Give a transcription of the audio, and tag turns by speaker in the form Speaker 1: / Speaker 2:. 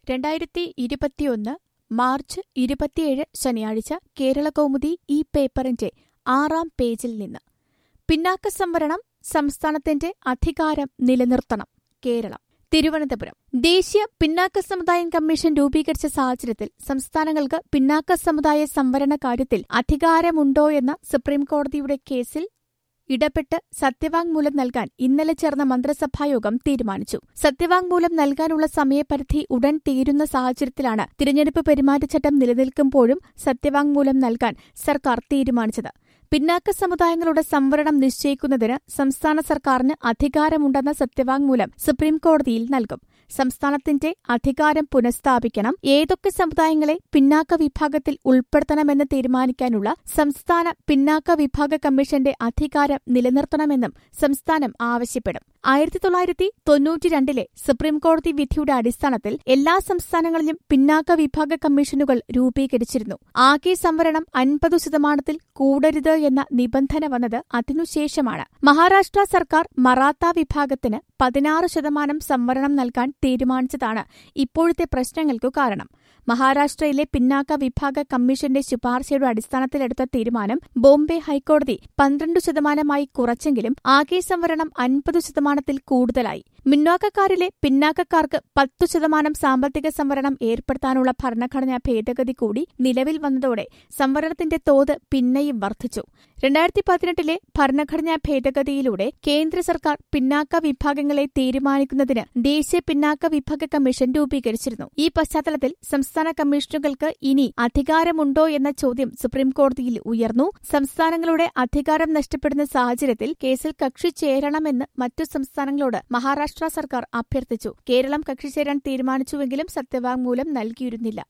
Speaker 1: 2021 March 27 ശനിയാഴ്ച കേരളകൗമുദി ഈ പേപ്പറിന്റെ 6-ാം പേജിൽ നിന്ന് പിന്നാക്ക സംവരണം സംസ്ഥാനത്തിന്റെ അധികാരം നിലനിർത്തണം. കേരളം. തിരുവനന്തപുരം. ദേശീയ പിന്നാക്ക സമുദായം കമ്മീഷൻ രൂപീകരിച്ച സാഹചര്യത്തിൽ സംസ്ഥാനങ്ങൾക്ക് പിന്നാക്ക സമുദായ സംവരണ കാര്യത്തിൽ അധികാരമുണ്ടോയെന്ന സുപ്രീംകോടതിയുടെ കേസിൽ ഇടപെട്ട് സത്യവാങ്മൂലം നൽകാൻ ഇന്നലെ ചേർന്ന മന്ത്രിസഭായോഗം തീരുമാനിച്ചു. സത്യവാങ്മൂലം നൽകാനുള്ള സമയപരിധി ഉടൻ തീരുന്ന സാഹചര്യത്തിലാണ് തിരഞ്ഞെടുപ്പ് പെരുമാറ്റച്ചട്ടം നിലനിൽക്കുമ്പോഴും സത്യവാങ്മൂലം നൽകാൻ സർക്കാർ തീരുമാനിച്ചത്. പിന്നാക്ക സമുദായങ്ങളുടെ സംവരണം നിശ്ചയിക്കുന്നതിന് സംസ്ഥാന സർക്കാരിന് അധികാരമുണ്ടെന്ന സത്യവാങ്മൂലം സുപ്രീംകോടതിയിൽ നൽകും. സംസ്ഥാനത്തിന്റെ അധികാരം പുനഃസ്ഥാപിക്കണം, ഏതൊക്കെ സമുദായങ്ങളെ പിന്നാക്ക വിഭാഗത്തിൽ ഉൾപ്പെടുത്തണമെന്ന് തീരുമാനിക്കാനുള്ള സംസ്ഥാന പിന്നാക്ക വിഭാഗ കമ്മീഷന്റെ അധികാരം നിലനിർത്തണമെന്നും സംസ്ഥാനം ആവശ്യപ്പെടും. 1992 സുപ്രീംകോടതി വിധിയുടെ അടിസ്ഥാനത്തിൽ എല്ലാ സംസ്ഥാനങ്ങളിലും പിന്നാക്ക വിഭാഗ കമ്മീഷനുകൾ രൂപീകരിച്ചിരുന്നു. ആകെ സംവരണം 50% കൂടരുത് എന്ന നിബന്ധന വന്നത് അതിനുശേഷമാണ്. മഹാരാഷ്ട്ര സർക്കാർ മറാത്ത വിഭാഗത്തിന് 16% സംവരണം നൽകാൻ തീരുമാനിച്ചതാണ് ഇപ്പോഴത്തെ പ്രശ്നങ്ങൾക്കു കാരണം. മഹാരാഷ്ട്രയിലെ പിന്നാക്ക വിഭാഗ കമ്മീഷന്റെ ശുപാർശയുടെ അടിസ്ഥാനത്തിലെടുത്ത തീരുമാനം ബോംബെ ഹൈക്കോടതി 12% കുറച്ചെങ്കിലും ആകെ സംവരണം 50%-ൽ കൂടുതലായി. മുന്നാക്കക്കാരിലെ പിന്നാക്കക്കാർക്ക് 10% സാമ്പത്തിക സംവരണം ഏർപ്പെടുത്താനുള്ള ഭരണഘടനാ ഭേദഗതി കൂടി നിലവിൽ വന്നതോടെ സംവരണത്തിന്റെ തോത് പിന്നെയും വർദ്ധിച്ചു. 2018 ഭരണഘടനാ ഭേദഗതിയിലൂടെ കേന്ദ്ര സർക്കാർ പിന്നാക്ക വിഭാഗങ്ങളെ തീരുമാനിക്കുന്നതിന് ദേശീയ പിന്നാക്ക വിഭാഗ കമ്മീഷൻ രൂപീകരിച്ചിരുന്നു. ഈ പശ്ചാത്തലത്തിൽ സംസ്ഥാന കമ്മീഷനുകൾക്ക് ഇനി അധികാരമുണ്ടോ എന്ന ചോദ്യം സുപ്രീംകോടതിയിൽ ഉയർന്നു. സംസ്ഥാനങ്ങളുടെ അധികാരം നഷ്ടപ്പെടുന്ന സാഹചര്യത്തിൽ കേസിൽ കക്ഷി ചേരണമെന്ന് മറ്റു സംസ്ഥാനങ്ങളോട് മഹാരാഷ്ട്ര സർക്കാർ അഭ്യർത്ഥിച്ചു. കേരളം കക്ഷി ചേരാൻ തീരുമാനിച്ചുവെങ്കിലും സത്യവാങ്മൂലം നൽകിയിരുന്നില്ല.